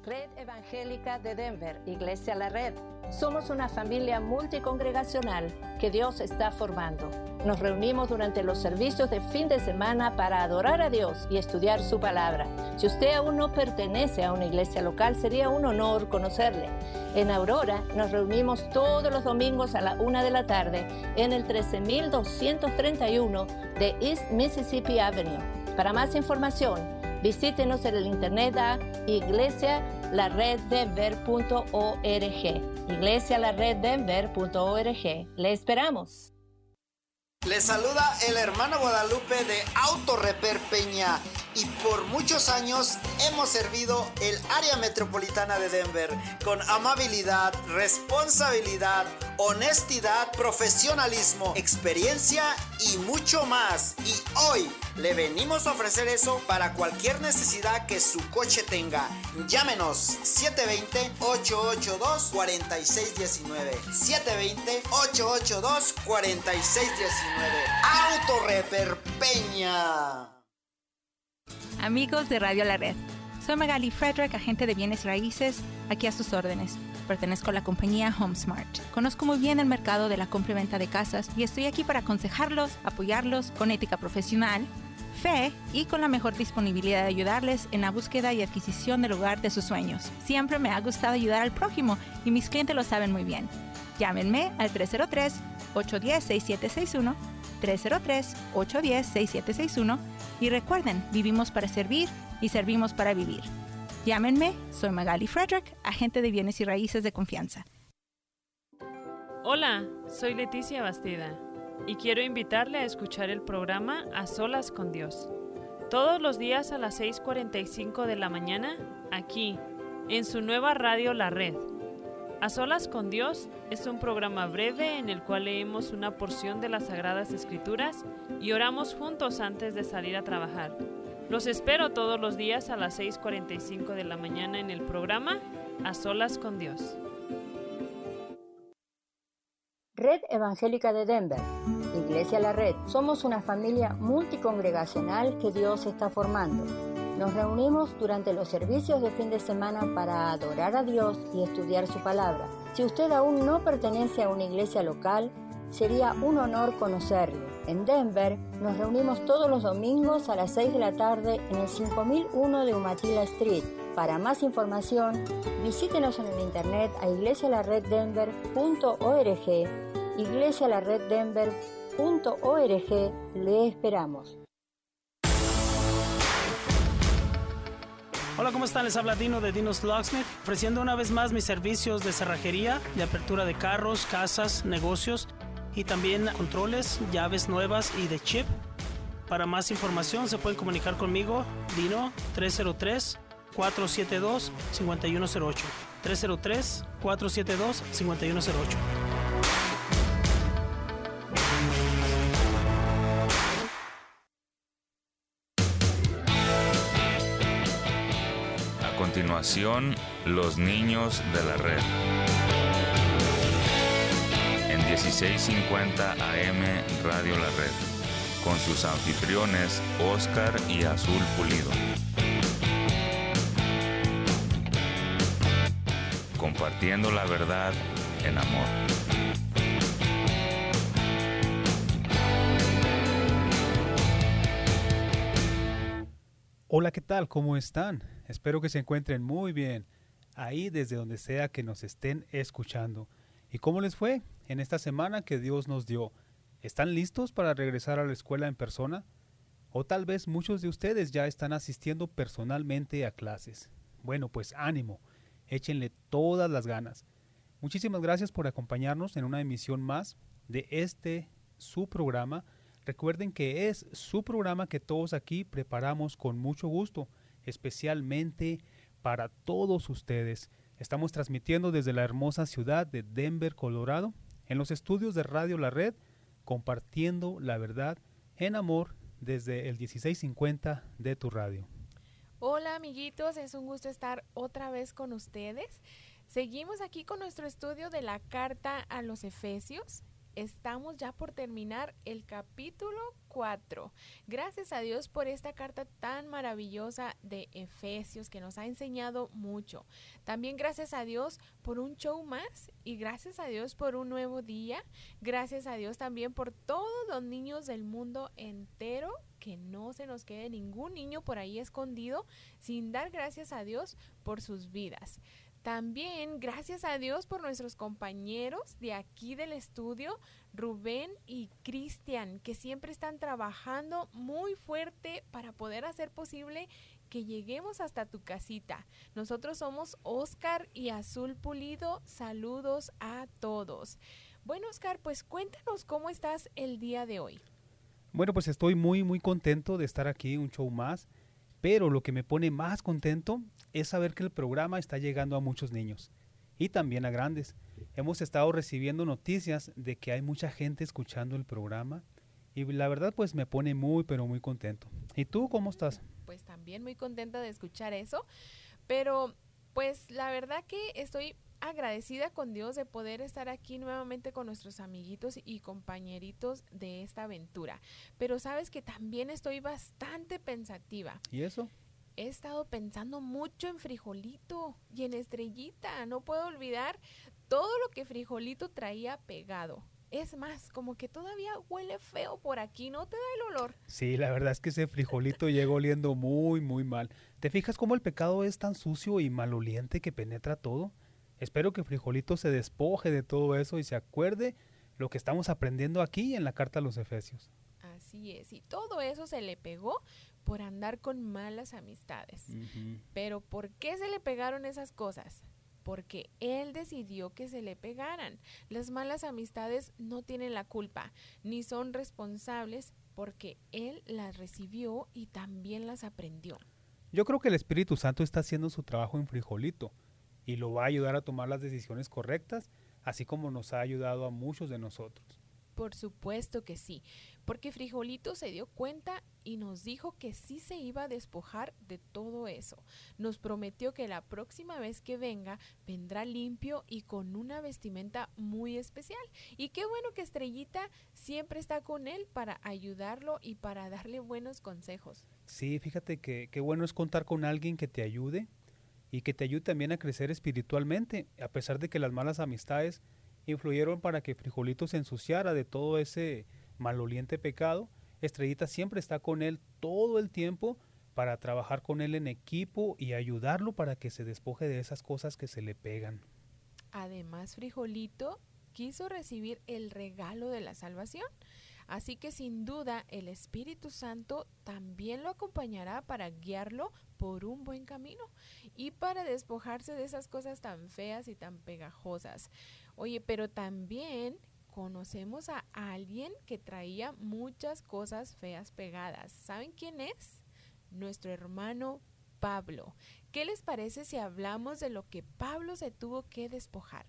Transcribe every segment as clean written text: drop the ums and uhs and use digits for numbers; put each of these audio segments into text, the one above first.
Red Evangélica de Denver, Iglesia La Red. Somos una familia multicongregacional que Dios está formando. Nos reunimos durante los servicios de fin de semana para adorar a Dios y estudiar su palabra. Si usted aún no pertenece a una iglesia local, sería un honor conocerle. En Aurora nos reunimos todos los domingos a la 1 de la tarde en el 13231 de East Mississippi Avenue. Para más información, visítenos en el internet a iglesialareddenver.org. iglesialareddenver.org. Le esperamos. Les saluda el hermano Guadalupe de Auto Repair Peña y por muchos años hemos servido el área metropolitana de Denver con amabilidad, responsabilidad, honestidad, profesionalismo, experiencia y mucho más. Y hoy le venimos a ofrecer eso para cualquier necesidad que su coche tenga. Llámenos 720-882-4619. 720-882-4619. Auto Repair Peña. Amigos de Radio La Red, soy Magali Frederick, agente de bienes raíces, aquí a sus órdenes. Pertenezco a la compañía HomeSmart. Conozco muy bien el mercado de la compra y venta de casas y estoy aquí para aconsejarlos, apoyarlos con ética profesional, fe y con la mejor disponibilidad de ayudarles en la búsqueda y adquisición del hogar de sus sueños. Siempre me ha gustado ayudar al prójimo y mis clientes lo saben muy bien. Llámenme al 303-810-6761, 303-810-6761 y recuerden, vivimos para servir y servimos para vivir. Llámenme, soy Magali Frederick, agente de bienes y raíces de confianza. Hola, soy Leticia Bastida y quiero invitarle a escuchar el programa A Solas con Dios. Todos los días a las 6:45 de la mañana, aquí, en su nueva radio La Red. A Solas con Dios es un programa breve en el cual leemos una porción de las Sagradas Escrituras y oramos juntos antes de salir a trabajar. Los espero todos los días a las 6:45 de la mañana en el programa A Solas con Dios. Red Evangélica de Denver, Iglesia La Red. Somos una familia multicongregacional que Dios está formando. Nos reunimos durante los servicios de fin de semana para adorar a Dios y estudiar su palabra. Si usted aún no pertenece a una iglesia local, sería un honor conocerlo. En Denver nos reunimos todos los domingos a las 6 de la tarde en el 5001 de Umatilla Street. Para más información, visítenos en el internet a iglesialareddenver.org. iglesialareddenver.org. Le esperamos. Hola, ¿cómo están? Les habla Dino de Dino's Locksmith, ofreciendo una vez más mis servicios de cerrajería, de apertura de carros, casas, negocios y también controles, llaves nuevas y de chip. Para más información se pueden comunicar conmigo, Dino, 303-472-5108. 303-472-5108. A continuación, los niños de la red. En 1650 AM Radio La Red, con sus anfitriones Oscar y Azul Pulido. Compartiendo la verdad en amor. Hola, ¿qué tal? ¿Cómo están? Espero que se encuentren muy bien, ahí desde donde sea que nos estén escuchando. ¿Y cómo les fue en esta semana que Dios nos dio? ¿Están listos para regresar a la escuela en persona? O tal vez muchos de ustedes ya están asistiendo personalmente a clases. Bueno, pues ánimo, échenle todas las ganas. Muchísimas gracias por acompañarnos en una emisión más de su programa. Recuerden que es su programa que todos aquí preparamos con mucho gusto, especialmente para todos ustedes. Estamos transmitiendo desde la hermosa ciudad de Denver, Colorado, en los estudios de Radio La Red, compartiendo la verdad en amor desde el 1650 de tu radio. Hola amiguitos, es un gusto estar otra vez con ustedes. Seguimos aquí con nuestro estudio de la carta a los Efesios estamos ya por terminar el capítulo 4. Gracias a Dios por esta carta tan maravillosa de Efesios que nos ha enseñado mucho. También gracias a Dios por un show más y gracias a Dios por un nuevo día. Gracias a Dios también por todos los niños del mundo entero, que no se nos quede ningún niño por ahí escondido sin dar gracias a Dios por sus vidas. También gracias a Dios por nuestros compañeros de aquí del estudio, Rubén y Cristian, que siempre están trabajando muy fuerte para poder hacer posible que lleguemos hasta tu casita. Nosotros somos Oscar y Azul Pulido. Saludos a todos. Bueno, Oscar, pues cuéntanos cómo estás el día de hoy. Bueno, pues estoy muy contento de estar aquí, un show más, pero lo que me pone más contento es saber que el programa está llegando a muchos niños y también a grandes. Hemos estado recibiendo noticias de que hay mucha gente escuchando el programa y la verdad pues me pone pero muy contento. ¿Y tú cómo estás? Pues también muy contenta de escuchar eso, pero pues la verdad que estoy agradecida con Dios de poder estar aquí nuevamente con nuestros amiguitos y compañeritos de esta aventura. Pero sabes que también estoy bastante pensativa. ¿Y eso? He estado pensando mucho en Frijolito y en Estrellita. No puedo olvidar todo lo que Frijolito traía pegado. Es más, como que todavía huele feo por aquí, ¿no te da el olor? Sí, la verdad es que ese Frijolito llegó oliendo muy mal. ¿Te fijas cómo el pecado es tan sucio y maloliente que penetra todo? Espero que Frijolito se despoje de todo eso y se acuerde lo que estamos aprendiendo aquí en la carta a los Efesios. Así es, y todo eso se le pegó por andar con malas amistades. Pero ¿por qué se le pegaron esas cosas? Porque él decidió que se le pegaran. Las malas amistades no tienen la culpa, ni son responsables porque él las recibió y también las aprendió. Yo creo que el Espíritu Santo está haciendo su trabajo en Frijolito y lo va a ayudar a tomar las decisiones correctas, así como nos ha ayudado a muchos de nosotros. Por supuesto que sí, porque Frijolito se dio cuenta y nos dijo que sí se iba a despojar de todo eso. Nos prometió que la próxima vez que venga, vendrá limpio y con una vestimenta muy especial. Y qué bueno que Estrellita siempre está con él para ayudarlo y para darle buenos consejos. Sí, fíjate que qué bueno es contar con alguien que te ayude y que te ayude también a crecer espiritualmente, a pesar de que las malas amistades influyeron para que Frijolito se ensuciara de todo ese maloliente pecado. Estrellita siempre está con él todo el tiempo para trabajar con él en equipo y ayudarlo para que se despoje de esas cosas que se le pegan. Además, Frijolito quiso recibir el regalo de la salvación, así que sin duda el Espíritu Santo también lo acompañará para guiarlo por un buen camino y para despojarse de esas cosas tan feas y tan pegajosas. Oye, pero también conocemos a alguien que traía muchas cosas feas pegadas. ¿Saben quién es? Nuestro hermano Pablo. ¿Qué les parece si hablamos de lo que Pablo se tuvo que despojar?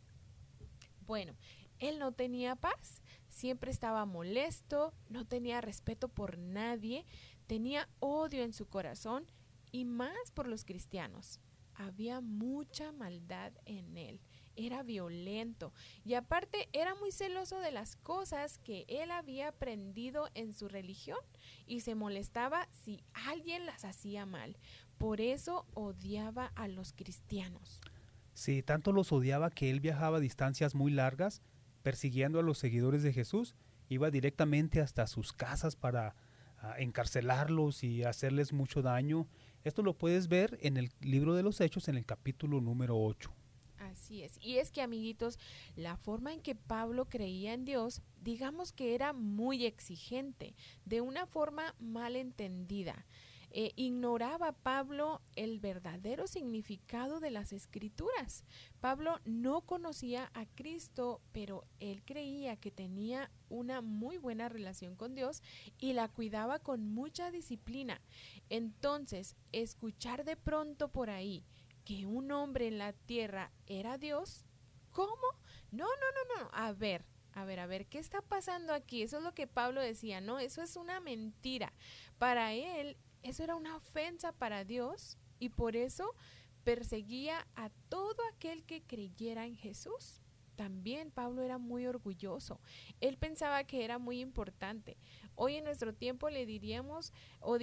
Bueno, él no tenía paz, siempre estaba molesto, no tenía respeto por nadie, tenía odio en su corazón y más por los cristianos. Había mucha maldad en él. Era violento y aparte era muy celoso de las cosas que él había aprendido en su religión y se molestaba si alguien las hacía mal. Por eso odiaba a los cristianos. Sí, tanto los odiaba que él viajaba a distancias muy largas persiguiendo a los seguidores de Jesús. Iba directamente hasta sus casas para encarcelarlos y hacerles mucho daño. Esto lo puedes ver en el libro de los Hechos en el capítulo número 8. Así es. Y es que, amiguitos, la forma en que Pablo creía en Dios, digamos que era muy exigente, de una forma mal entendida. Ignoraba Pablo el verdadero significado de las Escrituras. Pablo no conocía a Cristo, pero él creía que tenía una muy buena relación con Dios y la cuidaba con mucha disciplina. Entonces, escuchar de pronto por ahí que un hombre en la tierra era Dios, ¿cómo? No. A ver, ¿qué está pasando aquí? Eso es lo que Pablo decía, no, eso es una mentira. Para él, eso era una ofensa para Dios y por eso perseguía a todo aquel que creyera en Jesús. también Pablo era muy orgulloso. Él pensaba que era muy importante. Hoy en nuestro tiempo le diríamos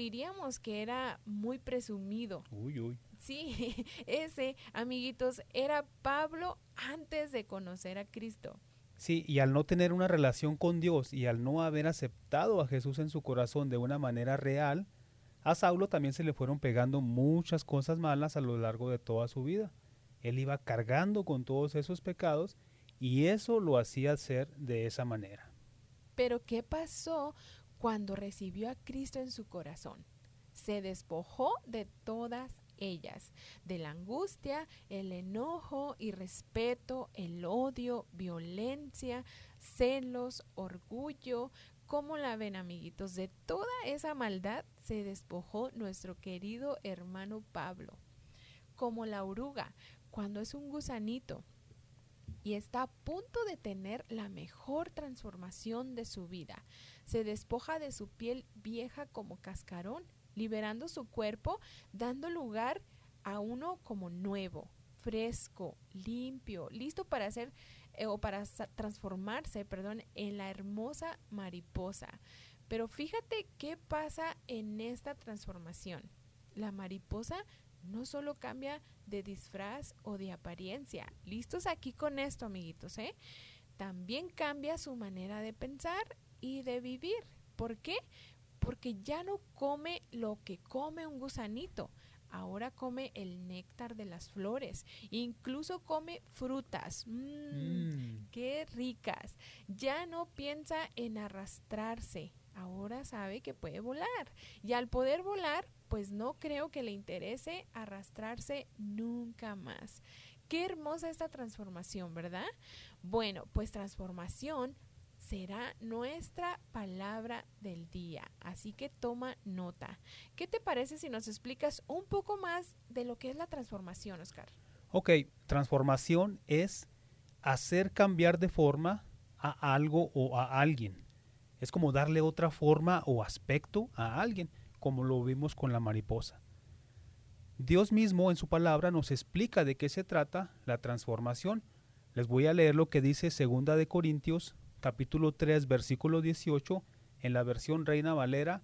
que era muy presumido. Uy. Sí, ese, amiguitos, era Pablo antes de conocer a Cristo. Sí, y al no tener una relación con Dios y al no haber aceptado a Jesús en su corazón de una manera real, a Saulo también se le fueron pegando muchas cosas malas a lo largo de toda su vida. Él iba cargando con todos esos pecados y eso lo hacía ser de esa manera. Pero ¿qué pasó cuando recibió a Cristo en su corazón? Se despojó de todas ellas, de la angustia, el enojo, irrespeto, el odio, violencia, celos, orgullo. ¿Cómo la ven, amiguitos? De toda esa maldad se despojó nuestro querido hermano Pablo. Como la oruga, cuando es un gusanito y está a punto de tener la mejor transformación de su vida, se despoja de su piel vieja como cascarón, liberando su cuerpo, dando lugar a uno como nuevo, fresco, limpio, listo para hacer para transformarse, en la hermosa mariposa. Pero fíjate qué pasa en esta transformación. La mariposa no solo cambia de disfraz o de apariencia. Listos aquí con esto, amiguitos, También cambia su manera de pensar y de vivir. ¿Por qué? Porque ya no come lo que come un gusanito. Ahora come el néctar de las flores. Incluso come frutas. ¡Qué ricas! Ya no piensa en arrastrarse. Ahora sabe que puede volar. Y al poder volar, pues no creo que le interese arrastrarse nunca más. Qué hermosa esta transformación, ¿verdad? Bueno, pues transformación será nuestra palabra del día, así que toma nota. ¿Qué te parece si nos explicas un poco más de lo que es la transformación, Oscar? Ok, transformación es hacer cambiar de forma a algo o a alguien. Es como darle otra forma o aspecto a alguien, como lo vimos con la mariposa. Dios mismo en su palabra nos explica de qué se trata la transformación. Les voy a leer lo que dice 2 de Corintios capítulo 3, versículo 18, en la versión Reina Valera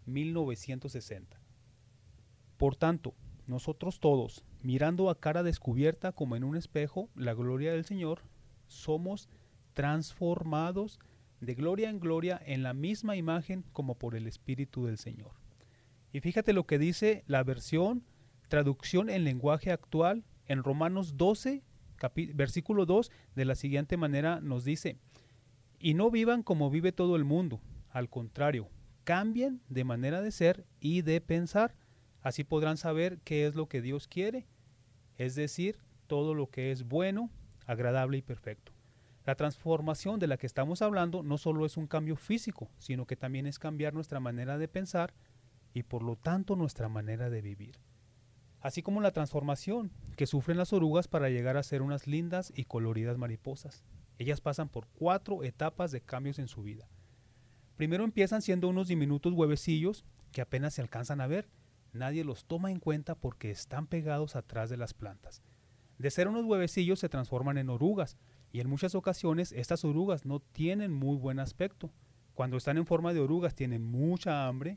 1960. Por tanto, nosotros todos, mirando a cara descubierta como en un espejo la gloria del Señor, somos transformados de gloria en gloria en la misma imagen como por el Espíritu del Señor. Y fíjate lo que dice la versión traducción en lenguaje actual en Romanos 12, versículo 2, de la siguiente manera nos dice: y no vivan como vive todo el mundo, al contrario, cambien de manera de ser y de pensar, así podrán saber qué es lo que Dios quiere, es decir, todo lo que es bueno, agradable y perfecto. La transformación de la que estamos hablando no solo es un cambio físico, sino que también es cambiar nuestra manera de pensar y por lo tanto nuestra manera de vivir. Así como la transformación que sufren las orugas para llegar a ser unas lindas y coloridas mariposas. Ellas pasan por 4 etapas de cambios en su vida. Primero empiezan siendo unos diminutos huevecillos que apenas se alcanzan a ver. Nadie los toma en cuenta porque están pegados atrás de las plantas. De ser unos huevecillos se transforman en orugas y en muchas ocasiones estas orugas no tienen muy buen aspecto. Cuando están en forma de orugas tienen mucha hambre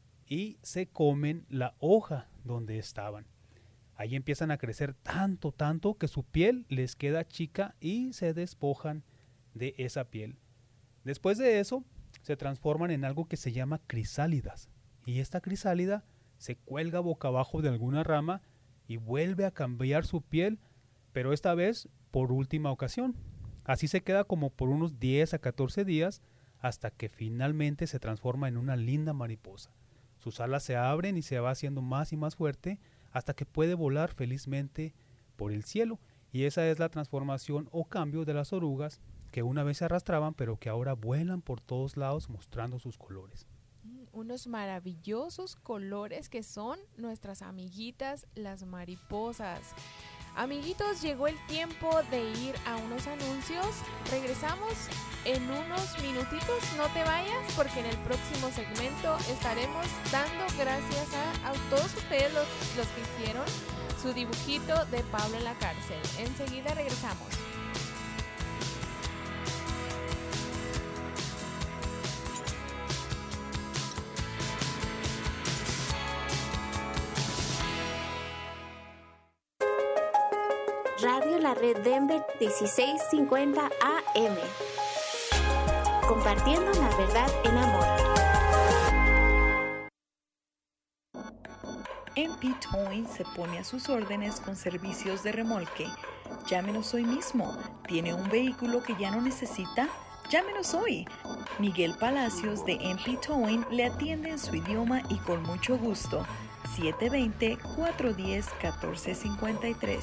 y se comen la hoja donde estaban. Ahí empiezan a crecer tanto que su piel les queda chica y se despojan de esa piel. Después de eso, se transforman en algo que se llama crisálidas. Y esta crisálida se cuelga boca abajo de alguna rama y vuelve a cambiar su piel, pero esta vez por última ocasión. Así se queda como por unos 10 a 14 días hasta que finalmente se transforma en una linda mariposa. Sus alas se abren y se va haciendo más y más fuerte hasta que puede volar felizmente por el cielo. Y esa es la transformación o cambio de las orugas que una vez se arrastraban, pero que ahora vuelan por todos lados mostrando sus colores. Unos maravillosos colores que son nuestras amiguitas, las mariposas. Amiguitos, llegó el tiempo de ir a unos anuncios. Regresamos en unos minutitos, no te vayas, porque en el próximo segmento estaremos dando gracias a todos ustedes los que hicieron su dibujito de Pablo en la cárcel. Enseguida regresamos. Radio La Red Denver 1650 AM. Compartiendo la verdad en amor. MP Towing se pone a sus órdenes con servicios de remolque. Llámenos hoy mismo. ¿Tiene un vehículo que ya no necesita? Llámenos hoy. Miguel Palacios de MP Towing le atiende en su idioma y con mucho gusto. 720-410-1453.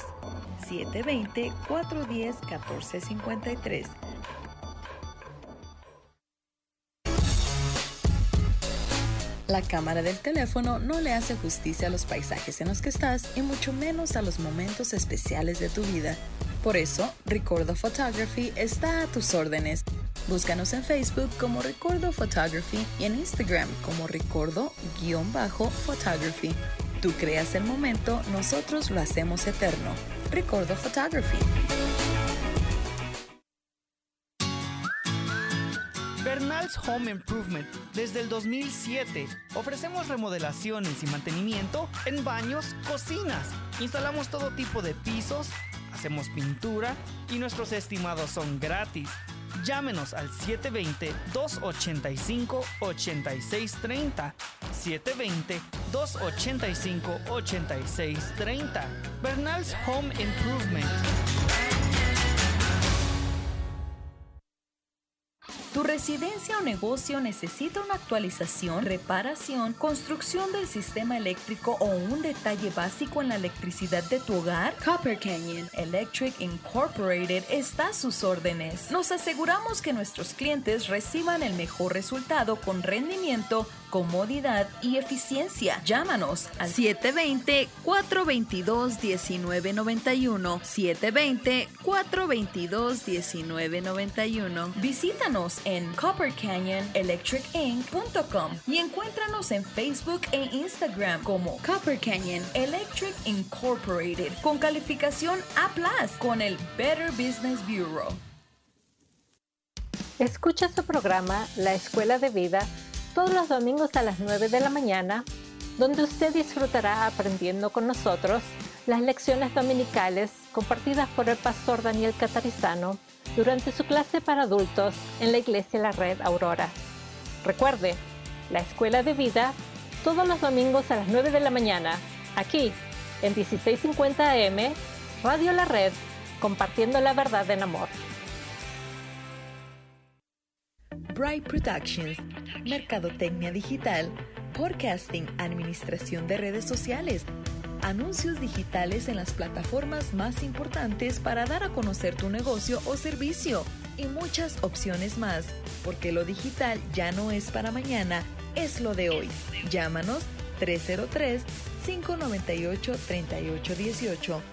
720-410-1453. La cámara del teléfono no le hace justicia a los paisajes en los que estás y mucho menos a los momentos especiales de tu vida. Por eso, Recordo Photography está a tus órdenes. Búscanos en Facebook como Recordo Photography y en Instagram como Recordo_Photography. Tú creas el momento, nosotros lo hacemos eterno. Recordo Photography. Bernal's Home Improvement. Desde el 2007 ofrecemos remodelaciones y mantenimiento en baños, cocinas. Instalamos todo tipo de pisos, hacemos pintura y nuestros estimados son gratis. Llámenos al 720-285-8630. 720-285-8630. Bernal's Home Improvement. ¿Tu residencia o negocio necesita una actualización, reparación, construcción del sistema eléctrico o un detalle básico en la electricidad de tu hogar? Copper Canyon Electric Incorporated está a sus órdenes. Nos aseguramos que nuestros clientes reciban el mejor resultado con rendimiento, comodidad y eficiencia. Llámanos al 720-422-1991. 720-422-1991. Visítanos en coppercanyonelectricinc.com y encuéntranos en Facebook e Instagram como Copper Canyon Electric Incorporated con calificación A+ con el Better Business Bureau. Escucha su programa La Escuela de Vida todos los domingos a las 9 de la mañana, donde usted disfrutará aprendiendo con nosotros las lecciones dominicales compartidas por el pastor Daniel Catarizano durante su clase para adultos en la Iglesia La Red Aurora. Recuerde, La Escuela de Vida todos los domingos a las 9 de la mañana, aquí en 1650 AM, Radio La Red, compartiendo la verdad en amor. Bright Productions, mercadotecnia digital, podcasting, administración de redes sociales, anuncios digitales en las plataformas más importantes para dar a conocer tu negocio o servicio y muchas opciones más, porque lo digital ya no es para mañana, es lo de hoy. Llámanos 303-598-3818,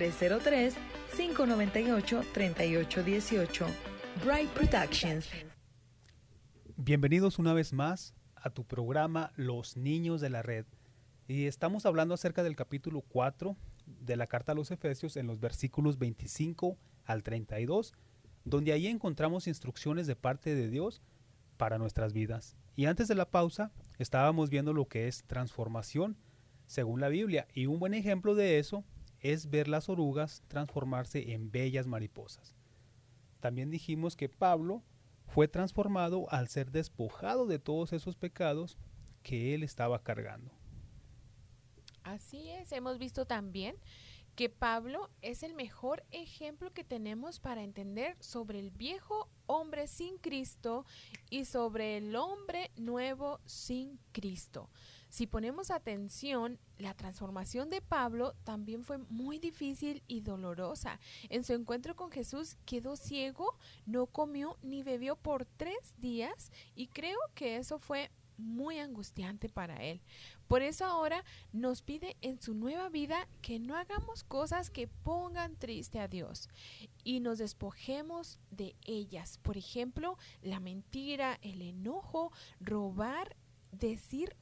303-598-3818. Bright Productions. Bienvenidos una vez más a tu programa Los Niños de la Red. Y estamos hablando acerca del capítulo 4 de la carta a los Efesios en los versículos 25 al 32, donde ahí encontramos instrucciones de parte de Dios para nuestras vidas. Y antes de la pausa estábamos viendo lo que es transformación según la Biblia. Y un buen ejemplo de eso es ver las orugas transformarse en bellas mariposas. También dijimos que Pablo fue transformado al ser despojado de todos esos pecados que él estaba cargando. Así es, hemos visto también que Pablo es el mejor ejemplo que tenemos para entender sobre el viejo hombre sin Cristo y sobre el hombre nuevo sin Cristo. Si ponemos atención, la transformación de Pablo también fue muy difícil y dolorosa. En su encuentro con Jesús quedó ciego, no comió ni bebió por 3 días y creo que eso fue muy angustiante para él. Por eso ahora nos pide en su nueva vida que no hagamos cosas que pongan triste a Dios y nos despojemos de ellas. Por ejemplo, la mentira, el enojo, robar, decir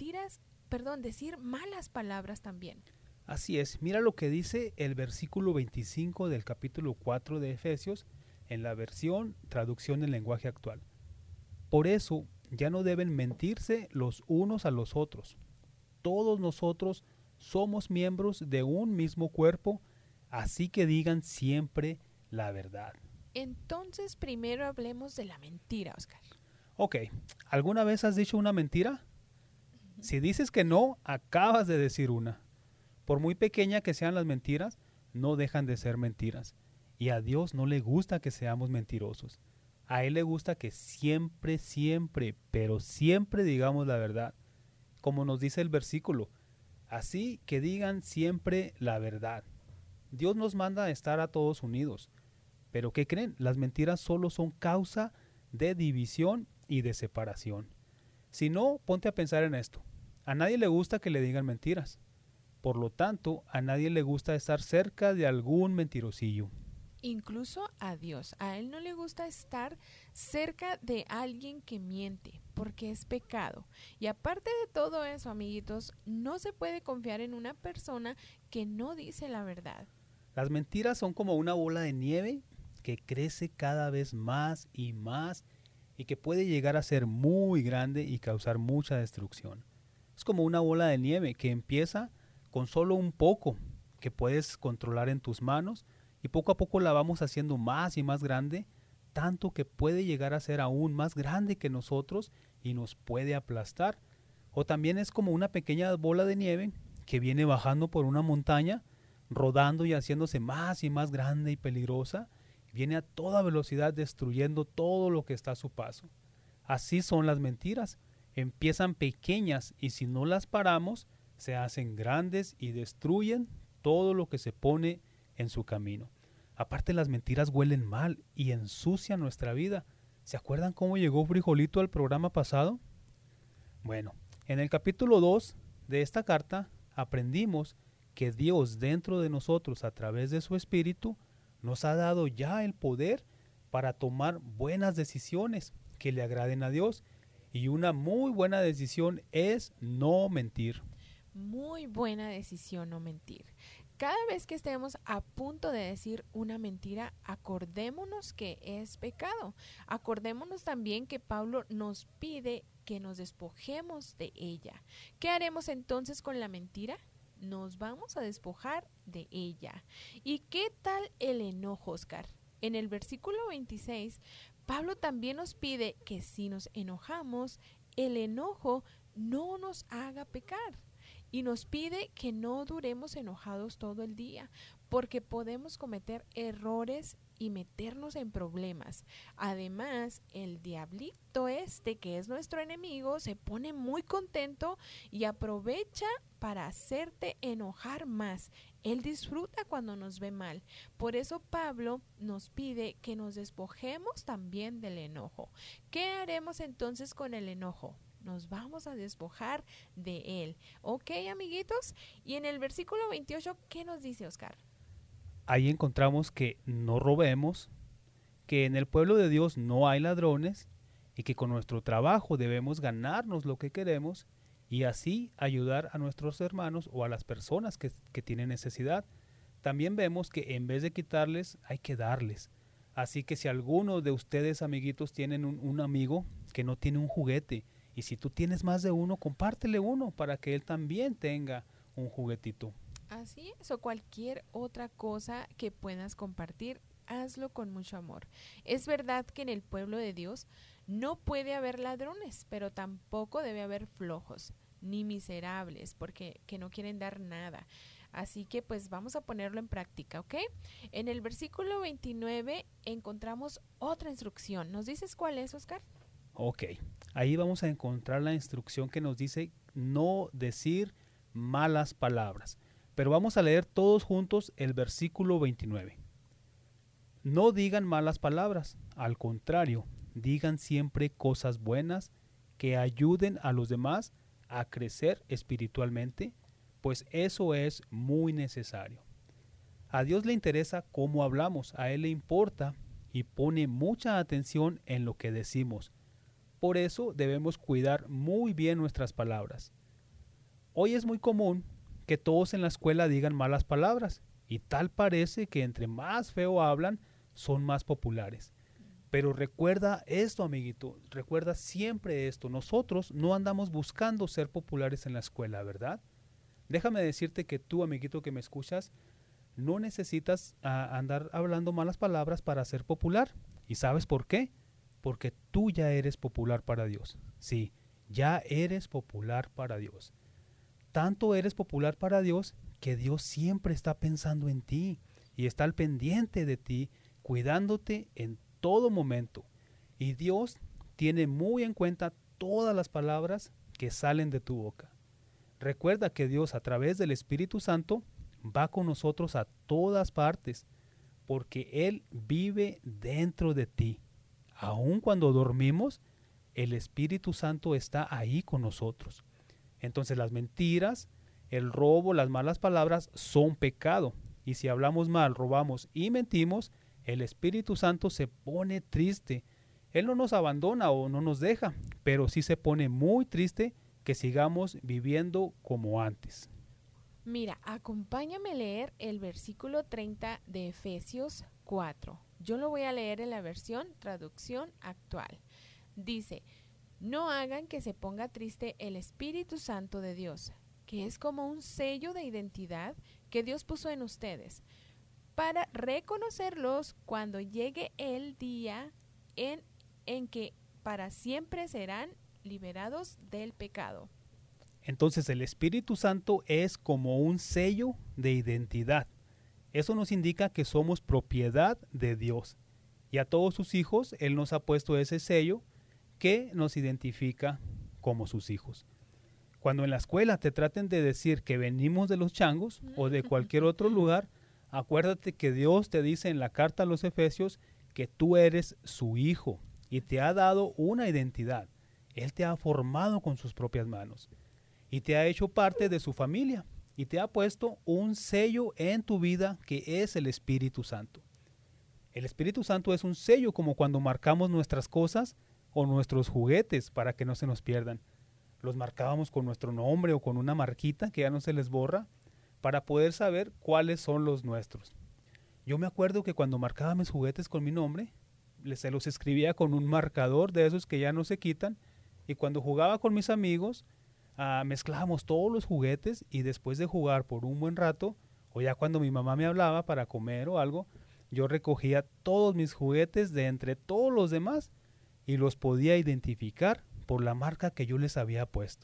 malas palabras también. Así es, mira lo que dice el versículo 25 del capítulo 4 de Efesios en la versión traducción en lenguaje actual. Por eso ya no deben mentirse los unos a los otros. Todos nosotros somos miembros de un mismo cuerpo, Así que digan siempre la verdad. Entonces, primero hablemos de la mentira, Oscar. Ok, ¿alguna vez has dicho una mentira? Si dices que no, acabas de decir una. Por muy pequeña que sean las mentiras, no dejan de ser mentiras. Y a Dios no le gusta que seamos mentirosos. A Él le gusta que siempre, siempre, pero siempre digamos la verdad. Como nos dice el versículo, así que digan siempre la verdad. Dios nos manda a estar a todos unidos. Pero ¿qué creen? Las mentiras solo son causa de división y de separación. Si no, ponte a pensar en esto. A nadie le gusta que le digan mentiras. Por lo tanto, a nadie le gusta estar cerca de algún mentirosillo. Incluso a Dios. A Él no le gusta estar cerca de alguien que miente, porque es pecado. Y aparte de todo eso, amiguitos, no se puede confiar en una persona que no dice la verdad. Las mentiras son como una bola de nieve que crece cada vez más y que puede llegar a ser muy grande y causar mucha destrucción. Es como una bola de nieve que empieza con solo un poco que puedes controlar en tus manos y poco a poco la vamos haciendo más y más grande, tanto que puede llegar a ser aún más grande que nosotros y nos puede aplastar. O también es como una pequeña bola de nieve que viene bajando por una montaña, rodando y haciéndose más y más grande y peligrosa, viene a toda velocidad destruyendo todo lo que está a su paso. Así son las mentiras, empiezan pequeñas y si no las paramos, se hacen grandes y destruyen todo lo que se pone en su camino. Aparte, las mentiras huelen mal y ensucian nuestra vida. ¿Se acuerdan cómo llegó Frijolito al programa pasado? Bueno, en el capítulo 2 de esta carta aprendimos que Dios dentro de nosotros a través de su Espíritu nos ha dado ya el poder para tomar buenas decisiones que le agraden a Dios. Y una muy buena decisión es no mentir. Muy buena decisión no mentir. Cada vez que estemos a punto de decir una mentira, acordémonos que es pecado. Acordémonos también que Pablo nos pide que nos despojemos de ella. ¿Qué haremos entonces con la mentira? Nos vamos a despojar de ella. ¿Y qué tal el enojo, Oscar? En el versículo 26, Pablo también nos pide que si nos enojamos, el enojo no nos haga pecar. Y nos pide que no duremos enojados todo el día, porque podemos cometer errores y meternos en problemas. Además, el diablito que es nuestro enemigo, se pone muy contento y aprovecha para hacerte enojar más. Él disfruta cuando nos ve mal. Por eso Pablo nos pide que nos despojemos también del enojo. ¿Qué haremos entonces con el enojo? Nos vamos a despojar de él. ¿Ok, amiguitos? Y en el versículo 28, ¿qué nos dice Oscar? Ahí encontramos que no robemos, que en el pueblo de Dios no hay ladrones y que con nuestro trabajo debemos ganarnos lo que queremos y así ayudar a nuestros hermanos o a las personas que tienen necesidad. También vemos que en vez de quitarles, hay que darles. Así que si alguno de ustedes, amiguitos, tienen un amigo que no tiene un juguete, y si tú tienes más de uno, compártele uno para que él también tenga un juguetito. Así es, o cualquier otra cosa que puedas compartir, hazlo con mucho amor. Es verdad que en el pueblo de Dios no puede haber ladrones, pero tampoco debe haber flojos, ni miserables, porque que no quieren dar nada. Así que pues vamos a ponerlo en práctica, ¿ok? En el versículo 29 encontramos otra instrucción. ¿Nos dices cuál es, Oscar? Ok, ahí vamos a encontrar la instrucción que nos dice no decir malas palabras. Pero vamos a leer todos juntos el versículo 29. No digan malas palabras, al contrario, digan siempre cosas buenas que ayuden a los demás a crecer espiritualmente, pues eso es muy necesario. A Dios le interesa cómo hablamos, a Él le importa y pone mucha atención en lo que decimos. Por eso debemos cuidar muy bien nuestras palabras. Hoy es muy común que todos en la escuela digan malas palabras y tal parece que entre más feo hablan, son más populares. Pero recuerda esto, amiguito, recuerda siempre esto. Nosotros no andamos buscando ser populares en la escuela, ¿verdad? Déjame decirte que tú, amiguito que me escuchas, no necesitas andar hablando malas palabras para ser popular. ¿Y sabes por qué? Porque tú ya eres popular para Dios. Sí, ya eres popular para Dios. Tanto eres popular para Dios que Dios siempre está pensando en ti y está al pendiente de ti, cuidándote en todo momento. Y Dios tiene muy en cuenta todas las palabras que salen de tu boca. Recuerda que Dios, a través del Espíritu Santo, va con nosotros a todas partes, porque Él vive dentro de ti. Aun cuando dormimos, el Espíritu Santo está ahí con nosotros. Entonces las mentiras, el robo, las malas palabras son pecado. Y si hablamos mal, robamos y mentimos, el Espíritu Santo se pone triste. Él no nos abandona o no nos deja, pero sí se pone muy triste que sigamos viviendo como antes. Mira, acompáñame a leer el versículo 30 de Efesios 4. Yo lo voy a leer en la versión traducción actual. Dice, no hagan que se ponga triste el Espíritu Santo de Dios, que es como un sello de identidad que Dios puso en ustedes, para reconocerlos cuando llegue el día en que para siempre serán liberados del pecado. Entonces el Espíritu Santo es como un sello de identidad. Eso nos indica que somos propiedad de Dios. Y a todos sus hijos Él nos ha puesto ese sello que nos identifica como sus hijos. Cuando en la escuela te traten de decir que venimos de los changos o de cualquier otro lugar, acuérdate que Dios te dice en la carta a los Efesios que tú eres su hijo y te ha dado una identidad. Él te ha formado con sus propias manos y te ha hecho parte de su familia y te ha puesto un sello en tu vida que es el Espíritu Santo. El Espíritu Santo es un sello como cuando marcamos nuestras cosas o nuestros juguetes para que no se nos pierdan. Los marcábamos con nuestro nombre o con una marquita que ya no se les borra para poder saber cuáles son los nuestros. Yo me acuerdo que cuando marcaba mis juguetes con mi nombre, se los escribía con un marcador de esos que ya no se quitan, y cuando jugaba con mis amigos, mezclábamos todos los juguetes y después de jugar por un buen rato, o ya cuando mi mamá me hablaba para comer o algo, yo recogía todos mis juguetes de entre todos los demás y los podía identificar por la marca que yo les había puesto.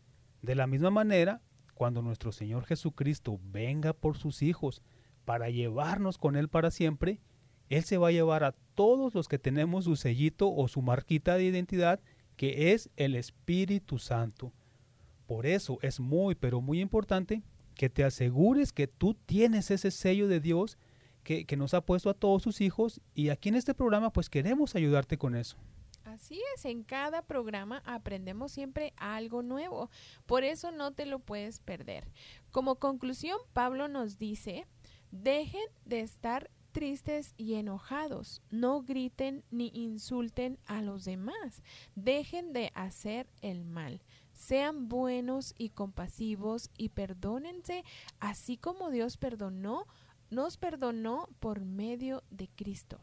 De la misma manera, cuando nuestro Señor Jesucristo venga por sus hijos para llevarnos con Él para siempre, Él se va a llevar a todos los que tenemos su sellito o su marquita de identidad, que es el Espíritu Santo. Por eso es muy, pero muy importante que te asegures que tú tienes ese sello de Dios que nos ha puesto a todos sus hijos, y aquí en este programa pues queremos ayudarte con eso. Así es, en cada programa aprendemos siempre algo nuevo, por eso no te lo puedes perder. Como conclusión, Pablo nos dice, dejen de estar tristes y enojados, no griten ni insulten a los demás, dejen de hacer el mal, sean buenos y compasivos y perdónense, así como Dios nos perdonó por medio de Cristo.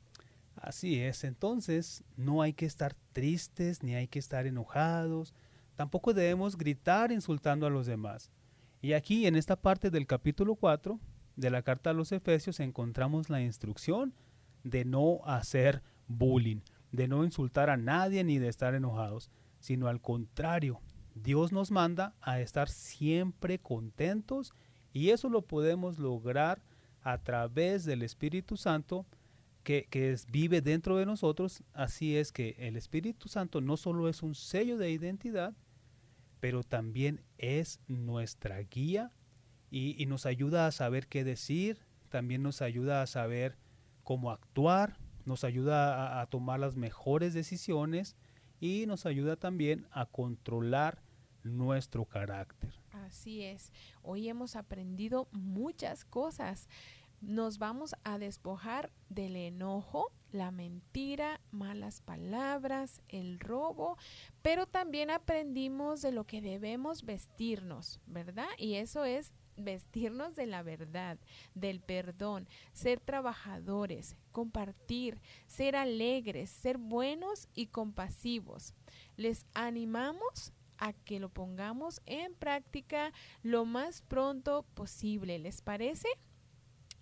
Así es, entonces no hay que estar tristes ni hay que estar enojados, tampoco debemos gritar insultando a los demás. Y aquí en esta parte del capítulo 4 de la carta a los Efesios encontramos la instrucción de no hacer bullying, de no insultar a nadie ni de estar enojados, sino al contrario, Dios nos manda a estar siempre contentos, y eso lo podemos lograr a través del Espíritu Santo que vive dentro de nosotros. Así es que el Espíritu Santo no solo es un sello de identidad, pero también es nuestra guía y nos ayuda a saber qué decir, también nos ayuda a saber cómo actuar, nos ayuda a tomar las mejores decisiones y nos ayuda también a controlar nuestro carácter. Así es, hoy hemos aprendido muchas cosas. Nos vamos a despojar del enojo, la mentira, malas palabras, el robo, pero también aprendimos de lo que debemos vestirnos, ¿verdad? Y eso es vestirnos de la verdad, del perdón, ser trabajadores, compartir, ser alegres, ser buenos y compasivos. Les animamos a que lo pongamos en práctica lo más pronto posible. ¿Les parece?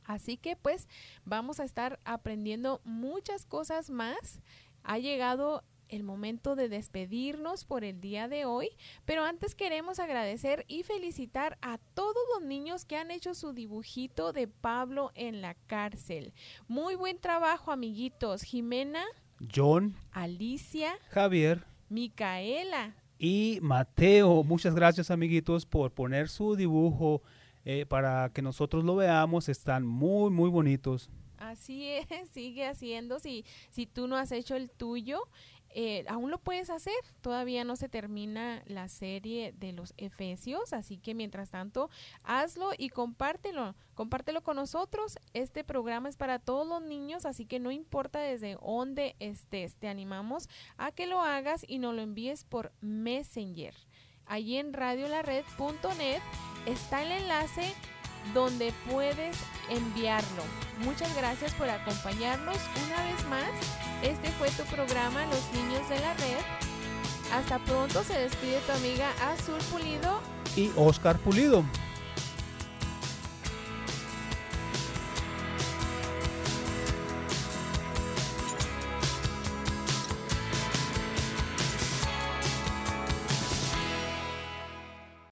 Así que pues vamos a estar aprendiendo muchas cosas más. Ha llegado el momento de despedirnos por el día de hoy, pero antes queremos agradecer y felicitar a todos los niños que han hecho su dibujito de Pablo en la cárcel. Muy buen trabajo, amiguitos. Jimena, John, Alicia, Javier, Micaela y Mateo. Muchas gracias, amiguitos, por poner su dibujo para que nosotros lo veamos. Están muy, muy bonitos. Así es, sigue haciendo. Si tú no has hecho el tuyo, aún lo puedes hacer. Todavía no se termina la serie de los Efesios, así que mientras tanto hazlo y compártelo con nosotros. Este programa es para todos los niños, así que no importa desde dónde estés, te animamos a que lo hagas y nos lo envíes por Messenger. Allí en radiolared.net está el enlace donde puedes enviarlo. Muchas gracias por acompañarnos una vez más. Este fue tu programa Los Niños de la Red. Hasta pronto, se despide tu amiga Azul Pulido y Oscar Pulido.